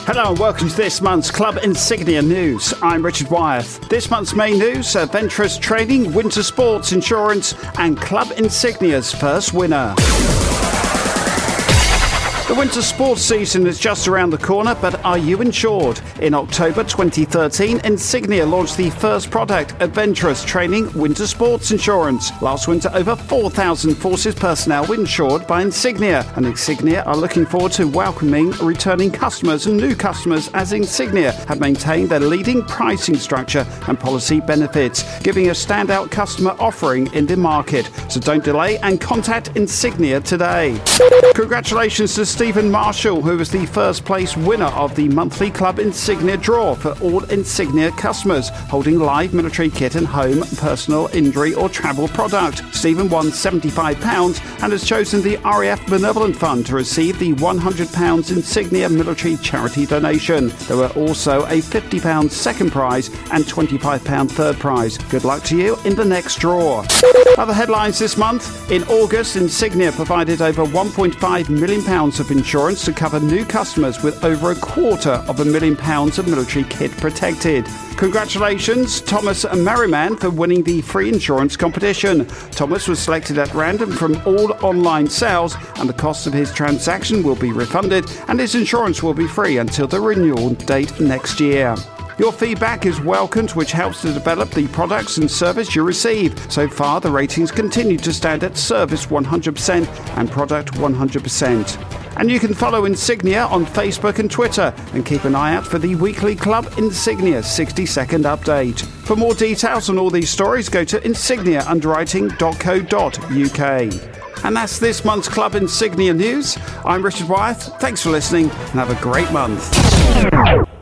Hello and welcome to this month's Club Insignia News. I'm Richard Wyeth. This month's main news, Adventurous Training, Winter Sports Insurance and Club Insignia's first winner. The winter sports season is just around the corner, but are you insured? In October 2013, Insignia launched the first product, Adventurous Training Winter Sports Insurance. Last winter, over 4,000 Forces personnel were insured by Insignia, and Insignia are looking forward to welcoming returning customers and new customers as Insignia have maintained their leading pricing structure and policy benefits, giving a standout customer offering in the market. So don't delay and contact Insignia today. Congratulations to Stephen Marshall, who was the first place winner of the monthly Club Insignia draw for all Insignia customers holding live military kit and home, personal, injury or travel product. Stephen won £75 and has chosen the RAF Benevolent Fund to receive the £100 Insignia military charity donation. There were also a £50 second prize and £25 third prize. Good luck to you in the next draw. Other headlines this month. In August, Insignia provided over £1.5 million of insurance to cover new customers with over £250,000 of military kit protected. Congratulations, Thomas Merriman, for winning the free insurance competition. Thomas was selected at random from all online sales, and the cost of his transaction will be refunded, and his insurance will be free until the renewal date next year. Your feedback is welcomed, which helps to develop the products and service you receive. So far, the ratings continue to stand at Service 100% and Product 100%. And you can follow Insignia on Facebook and Twitter, and keep an eye out for the weekly Club Insignia 60-second update. For more details on all these stories, go to insigniaunderwriting.co.uk. And that's this month's Club Insignia News. I'm Richard Wyeth. Thanks for listening and have a great month.